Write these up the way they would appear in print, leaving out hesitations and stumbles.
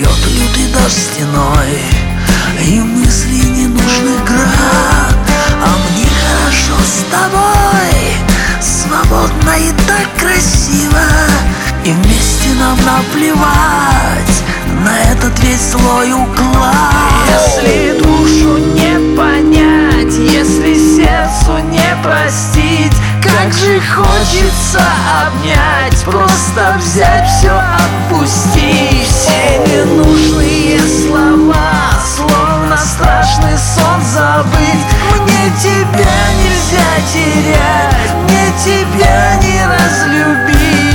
льет лютый дождь стеной, и мысли ненужных град. А мне хорошо с тобой, свободно и так красиво, и вместе нам наплевать на этот весь злой уклад. Если душу не понять, если сердцу не простить, как же хочется обнять, просто взять все, отпустить. Все ненужные слова, словно страшный сон забыть. Мне тебя нельзя терять, мне тебя не разлюбить.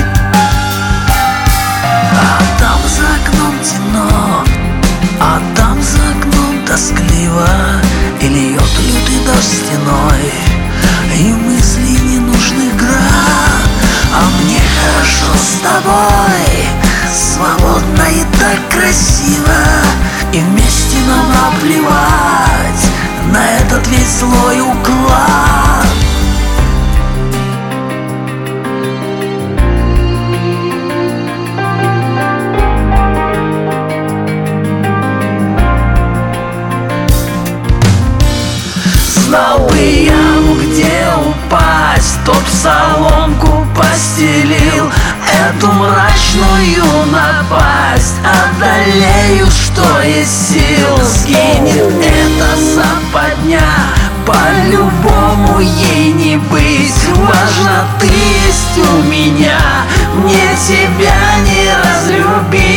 А там за окном темно, а там за окном тоскливо, и льет лютый дождь стеной, и мысли ненужных град. А мне хорошо с тобой, свободно и так красиво, и вместе нам наплевать на этот весь злой уклад. Знал бы яму, где упасть, тот в соломку постелил. Эту мрачную напасть одолею, что есть сил. Сгинет эта западня, по-любому ей не быть. Важно, ты есть у меня, мне тебя не разлюбить.